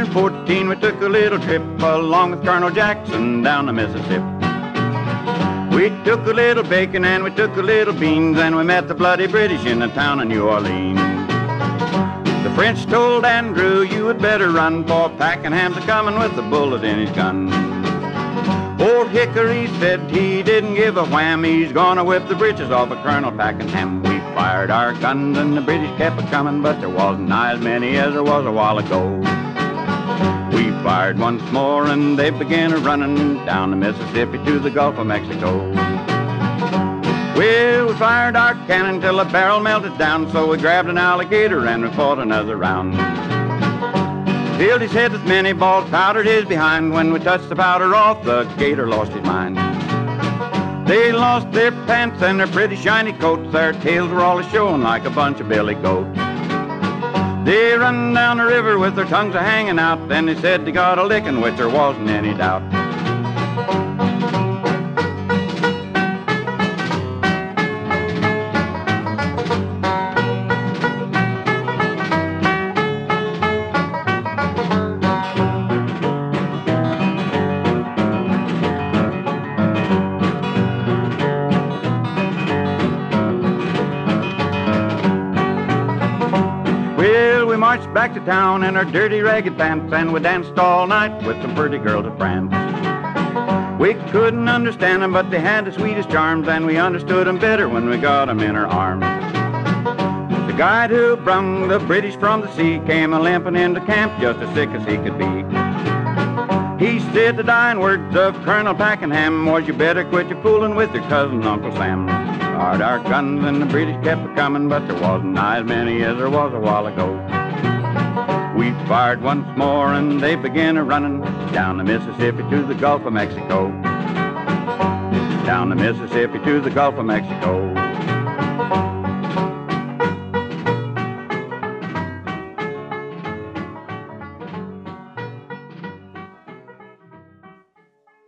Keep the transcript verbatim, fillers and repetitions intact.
fourteen, we took a little trip along with Colonel Jackson down the Mississippi. We took a little bacon and we took a little beans, and we met the bloody British in the town of New Orleans. The French told Andrew, you had better run, for Pakenham's a-comin' with a bullet in his gun. Old Hickory said he didn't give a wham, he's gonna whip the britches off of Colonel Pakenham. We fired our guns and the British kept a-comin', but there wasn't nigh as many as there was a while ago. We fired once more and they began a-runnin' down the Mississippi to the Gulf of Mexico. Well, we fired our cannon till the barrel melted down, so we grabbed an alligator and we fought another round. Filled his head with many balls, powdered his behind. When we touched the powder off, the gator lost his mind. They lost their pants and their pretty shiny coats, their tails were all a-showing like a bunch of billy goats. They run down the river with their tongues a-hanging out, then they said they got a licking, which there wasn't any doubt. Well, we marched back to town in our dirty ragged pants, and we danced all night with some pretty girls of France. We couldn't understand them, but they had the sweetest charms, and we understood them better when we got them in our arms. The guide who brung the British from the sea came a-limping into camp just as sick as he could be. He said the dying words of Colonel Pakenham was, you better quit your fooling with your cousin Uncle Sam. Fired our guns and the British kept a-comin', but there wasn't nigh as many as there was a while ago. We fired once more and they began a-runnin' down the Mississippi to the Gulf of Mexico. Down the Mississippi to the Gulf of Mexico.